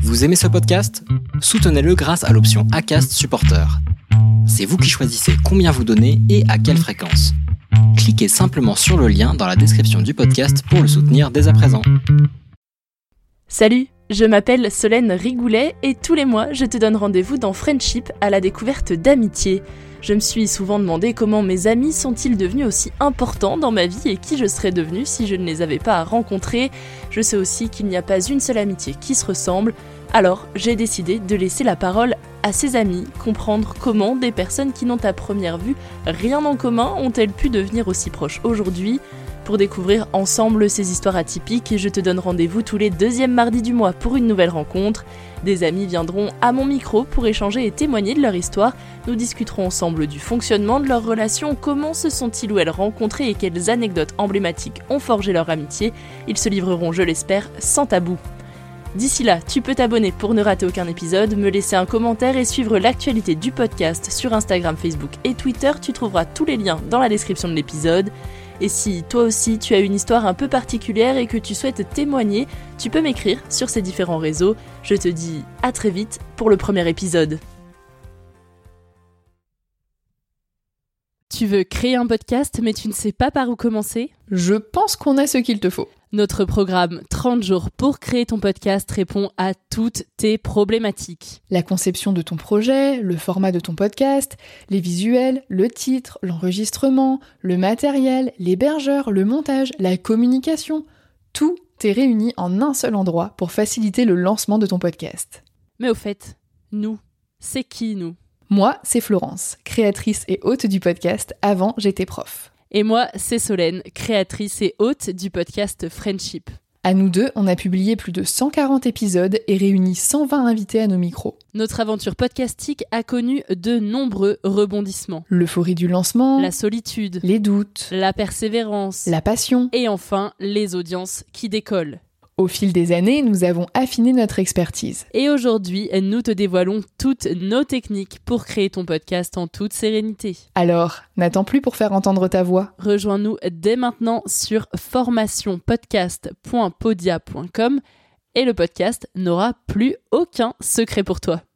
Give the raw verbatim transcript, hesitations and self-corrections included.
Vous aimez ce podcast ? Soutenez-le grâce à l'option Acast Supporter. C'est vous qui choisissez combien vous donnez et à quelle fréquence. Cliquez simplement sur le lien dans la description du podcast pour le soutenir dès à présent. Salut, je m'appelle Solène Rigoulet et tous les mois, je te donne rendez-vous dans Friendship à la découverte d'amitié. Je me suis souvent demandé comment mes amis sont-ils devenus aussi importants dans ma vie et qui je serais devenue si je ne les avais pas rencontrés. Je sais aussi qu'il n'y a pas une seule amitié qui se ressemble. Alors, j'ai décidé de laisser la parole à ses amis, comprendre comment des personnes qui n'ont à première vue rien en commun ont-elles pu devenir aussi proches aujourd'hui. Pour découvrir ensemble ces histoires atypiques, je te donne rendez-vous tous les deuxièmes mardis du mois pour une nouvelle rencontre. Des amis viendront à mon micro pour échanger et témoigner de leur histoire. Nous discuterons ensemble du fonctionnement de leur relation, comment se sont-ils ou elles rencontrés et quelles anecdotes emblématiques ont forgé leur amitié. Ils se livreront, je l'espère, sans tabou. D'ici là, tu peux t'abonner pour ne rater aucun épisode, me laisser un commentaire et suivre l'actualité du podcast sur Instagram, Facebook et Twitter. Tu trouveras tous les liens dans la description de l'épisode. Et si toi aussi tu as une histoire un peu particulière et que tu souhaites témoigner, tu peux m'écrire sur ces différents réseaux. Je te dis à très vite pour le premier épisode. Tu veux créer un podcast mais tu ne sais pas par où commencer ? Je pense qu'on a ce qu'il te faut. Notre programme trente jours pour créer ton podcast répond à toutes tes problématiques. La conception de ton projet, le format de ton podcast, les visuels, le titre, l'enregistrement, le matériel, l'hébergeur, le montage, la communication, tout est réuni en un seul endroit pour faciliter le lancement de ton podcast. Mais au fait, nous, c'est qui nous ? Moi, c'est Florence, créatrice et hôte du podcast Avant j'étais prof. Et moi, c'est Solène, créatrice et hôte du podcast Friendship. À nous deux, on a publié plus de cent quarante épisodes et réuni cent vingt invités à nos micros. Notre aventure podcastique a connu de nombreux rebondissements. L'euphorie du lancement, la solitude, les doutes, la persévérance, la passion et enfin les audiences qui décollent. Au fil des années, nous avons affiné notre expertise. Et aujourd'hui, nous te dévoilons toutes nos techniques pour créer ton podcast en toute sérénité. Alors, n'attends plus pour faire entendre ta voix. Rejoins-nous dès maintenant sur formation podcast point podia point com et le podcast n'aura plus aucun secret pour toi.